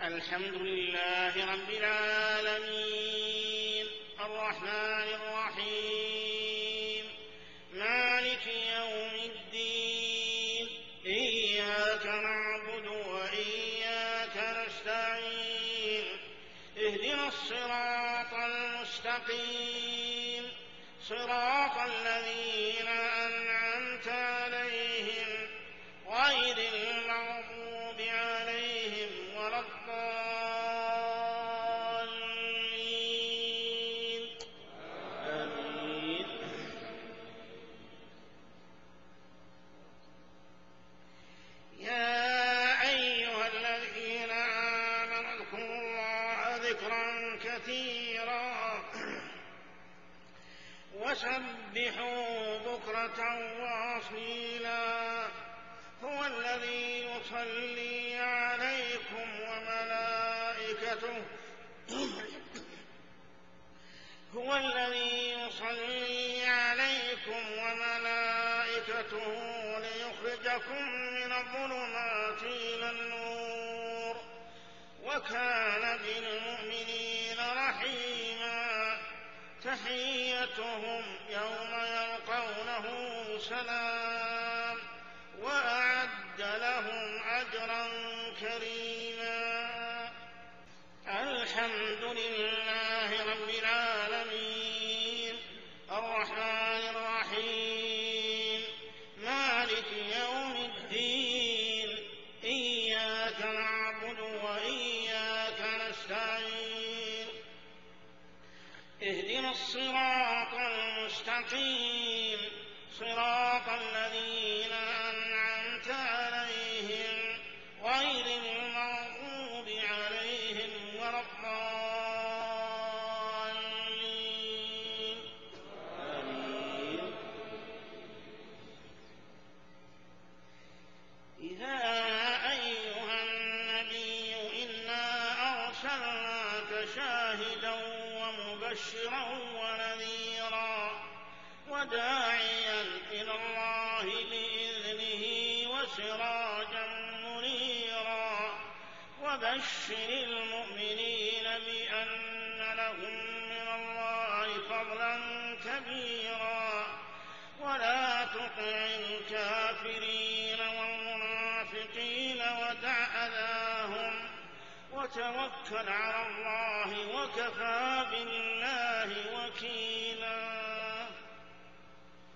الحمد لله رب العالمين الرحمن الرحيم مالك يوم الدين إياك نعبد وإياك نستعين اهدنا الصراط المستقيم صراط الذين أنعمت عليهم غير المغضوب عليهم ولا الضالين آمين. يا أيها الذين آمنوا اذكروا الله ذكرا كثيرا وسبحوا بكرة وأصيلا هو الذي يصلي عليكم وملائكته ليخرجكم من الظلمات إلى النور وكان بالمؤمنين رحيما تحيتهم يوم يلقونه سلام وأعد لهم أجرا كريما. الحمد لله رب العالمين الرحمن الرحيم مالك يوم الدين إياك نعبد وإياك نستعين اهدنا الصراط المستقيم صراط الذين أنعمت عليهم غير المغضوب عليهم ولا الضالين آمين. يا أيها النبي إنا أرسلناك شاهدا ومبشرا ونذيرا وداعيا إلى الله بإذنه وسراجا منيرا وبشر المؤمنين بأن لهم من الله فضلا كبيرا ولا تطع الكافرين والمنافقين ودع أذاهم وتوكل على الله وكفى بالله وكيلا.